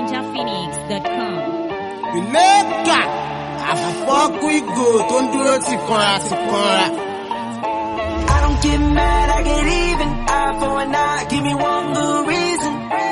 NigerPhoenix.com. Ìlẹ́gà àfọ́kù ìgò tó ń dúró ti kanra ti kanra. I don't get mad, I get even. Eye for an eye, give me one good reason.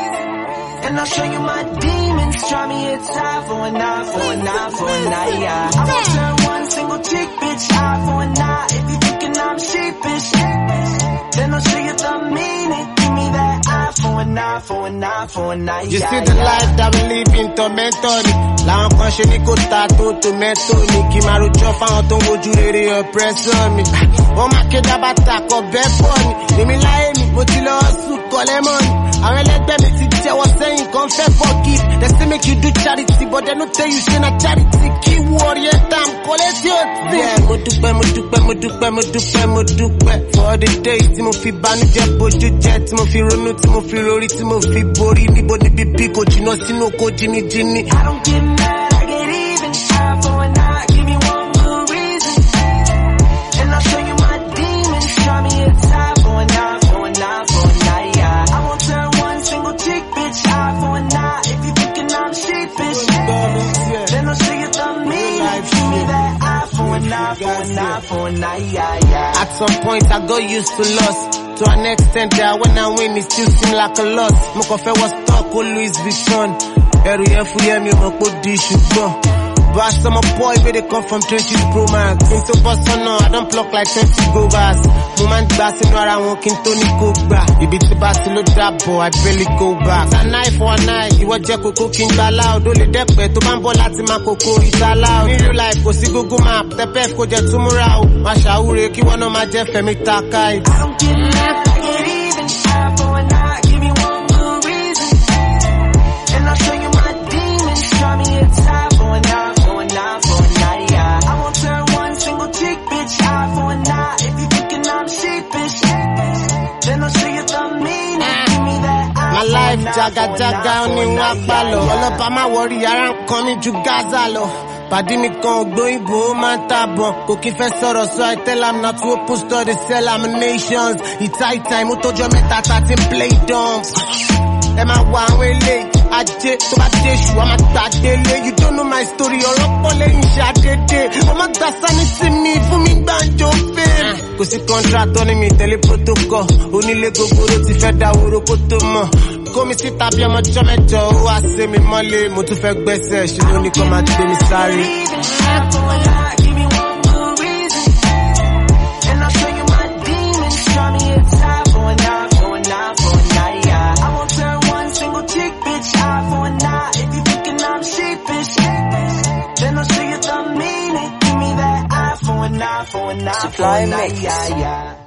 And I'll show you my demons. Try me, it's eye for an eye, for an eye, for an eye, yeah. I won't turn one single chick, bitch. Eye for an eye, if you thinking I'm sheepish. Then I'll show you the meaning. Give me that eye for an eye, for an eye, for an eye, You yeah, see the yeah. life that we live in tormentory. Láwọn kan ṣe ní kò ta tó tòmẹ́tò ni kí máa rojọ́ fáwọn tó ń wojú rere oppressor mi. Wọ́n máa ké dábàtà kọ bẹ́ẹ̀ fọ́ ni. Èmi láyé mi, mo ti lọ sùn kọ́lẹ́ mọ́ ni. Àwọn ẹlẹgbẹ́ mi ti jẹ́wọ́ sẹ́yìn kan fẹ́ forgive. They say make you do charity but they no tell you say na charity. Kí warrior tam kọ́lé tí ó ti. Mo dúpẹ́, mo dúpẹ́, mo dúpẹ́, mo dúpẹ́, mo dúpẹ́. For the days tí mo fi bánújẹ́ bójú jẹ́, tí mo fi ronú, tí mo fi rorí, tí mo fi borí. Níbo níbi bí kò jìnnà sínú oko jìnnìjìnnì. I don't get mad, I get even. Eye for an eye, give me one good reason. And I'll show you my demons. Try me, it's eye for an eye, for an eye, for an eye, yeah. I won't turn one single chick, bitch. Eye for an eye, if you thinking I'm sheepish. Then I'll show you the meaning. Give me that eye for an eye, for an eye, for an eye, yeah, yeah. At some point I got used to loss. To an extent that when I win it still seem like a loss. Mo kàn fẹ́ wọ stock ó Louis Vuitton. Ẹrù yẹn fúyẹ́ mi ò mọ̀ pé ó di ṣùgbọ́n. But as I'm a boy where they come from trenches pro max. Into Boston I don't pluck like 20 govers. Mo máa ń gbà sínú ara wọn kí n tó ní kó gbà. Ibi tí bá ti ló dábọ̀ I barely go back. It's a knife for a knife. Ìwọ jẹ́ kókó kí n gbà láòdó lè dẹ́pẹ́ tó bá ń bọ̀ láti máa kókó ìta láòdó. In real life kò sí Google map tẹ́pẹ́ kò jẹ́ túmúra o. Máa ṣàwúre kí wọ́n náà máa jẹ́ Fẹ́mi Takai. I don't get mad, I get even. Eye for an eye, give me one good reason. And I'll show you my demons. Try me, it's eye for an eye, for an eye, for an eye, yeah. I won't turn one single chick, bitch. Eye for an eye, if you thinking I'm sheepish. Then I'll show you the meaning. Give me that eye. My life for an eye, jaga for an jaga eye, ó ní for an wọ́n eye, apá lọ. yeah, yeah. Ọlọ́pàá máa wọrí ara ń kan mi ju Gaza lọ. Pàdí mi kan ògbóyìnbó ó máa ń tàbọn. Kò kí fẹ́ sọ̀rọ̀ so I tell am not to open store dey sell laminations. Ìta ìmú tó jọ mẹ́ta tá ti ń play dumb. Ẹ máa wá àwọn eléyìí. Ajé tó bá dé ṣù, a máa gbà délé. You don't know my story, ọ̀rọ̀ pọ̀ lẹ́yìn iṣẹ́ àdédé. Ọmọ gbà sani sí mi, fún mi gbàǹjo fame. Kò sí contract ní mi tẹ̀lé protocol. Onílé gogoro ti fẹ́ dáwóró kó tó mọ̀. Kó mi síta bí ọmọ ọjọ́ mẹ́jọ, ó wá sé mi mọ́lé. Mo tún fẹ́ gbẹ́sẹ̀, ṣe ló ní kó máa gbé mi sáré. Eye for an eye, give me one good reason. And I'll show you my demons. Try me, it's eye for an eye, for an eye, for an eye, yeah. I won't turn one single chick, bitch. Eye for an eye, if you thinking I'm sheepish. Then I'll show you the meaning. Give me that eye for an eye, for an eye, for an eye, yeah, yeah.